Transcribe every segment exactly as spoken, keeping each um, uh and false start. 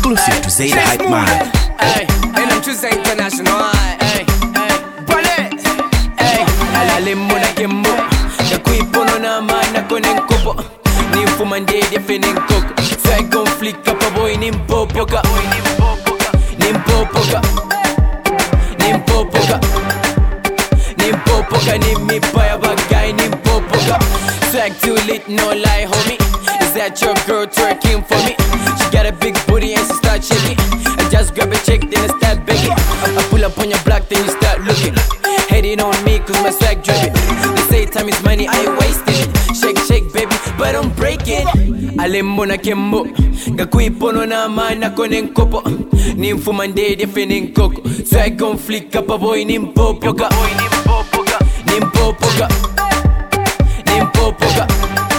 Exclusive to Zay the Hype Man. Hey, and I'm choosing international. Hey, hey, bullet. Hey, alalimbo na kimbo. Ya kuipono na mana konen kopo. Ni fumande de finin koko. Sai conflict up a boy nimpopoka. Nimpopoka. Nimpopoka. Nimpopoka ni mi paya bagay nimpopoka. Swag too lit, no lie, homie. Is that your girl twerking for me? She got a big booty and she start shaking. I just grab a chick, then I start begging. I pull up on your block, then you start looking. Hating on me, cause my swag dripping. They say time is money, I ain't wasting it. Shake, shake, baby, but I'm breaking. Alimbo na kimbo. Gakuipono na mana konen kopo. Nimfumande de finin koko. Swag on flick up a boy nimpopoka. Nimpopoka. Nimpopoka.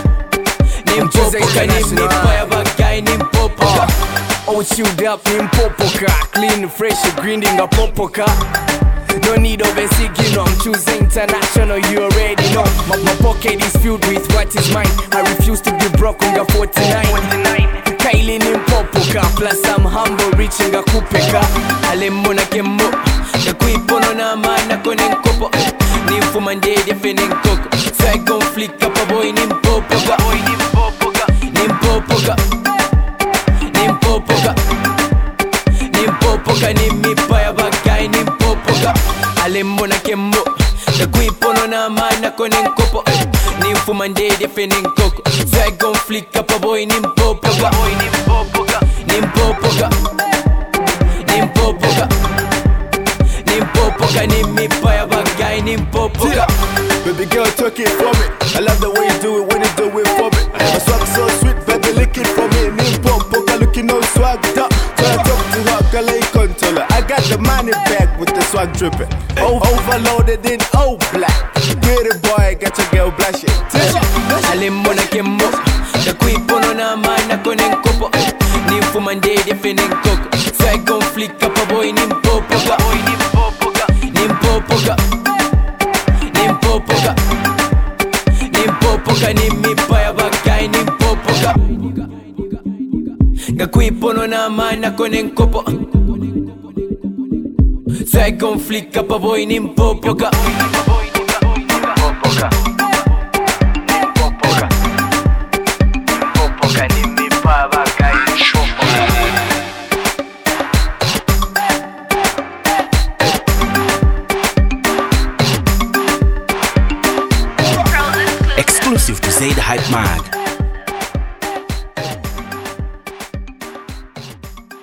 Nimpopoka nimmi paya bagay nimpopoka. Oh, chilled up nimpopoka. Clean, fresh, grinding a popoka. No need of a sig, you know I'm choosing international, you already know. My, my pocket is filled with what is mine. I refuse to be broke on the forty-nine. Kylie nimpopoka, plus I'm humble, reaching a kupeka. Alimbo na kimbo. Gakuipono na mana konen kopo. Nimfumande de finin koko. Swag on flick up a boy nimpopoka. Nimpopoka. Nimpopoka. Nimpopoka nimmi paya bagay nimpopoka. Alimbo na kimbo. Gakuipono na mana konen kopo. Nimfumande de finin koko. Swag on flick up a boy nimpopoka. Nimpopoka. Nimpopoka. Nimpopoka nimmi paya bagay nimpopoka. Baby girl, talk it for me. I love the way you do it when you do it for me. My swag so sweet, baby, lick it for me. Nimpopoka looking all swagged up. Try to talk to her, girl, I control her. I got the money back with the swag dripping. Oh, overloaded in all black. Pretty boy, got your girl blushing. Alimbo na kimbo. Gakuipono na mana konen kopo. Nimfumande de finin koko. Swag on flick up a boy nimpopoka. Nimpopoka. Nimpopoka. Nimpopoka nimmi paya bagay nimpopoka. Gakuipono na mana konen kopo. Swag on flick up a boy nimpopoka. Nimpopoka. Nimpopoka. Nimpopoka nimmi paya bagay nimpopoka. Exclusive to Zay the Hype Man.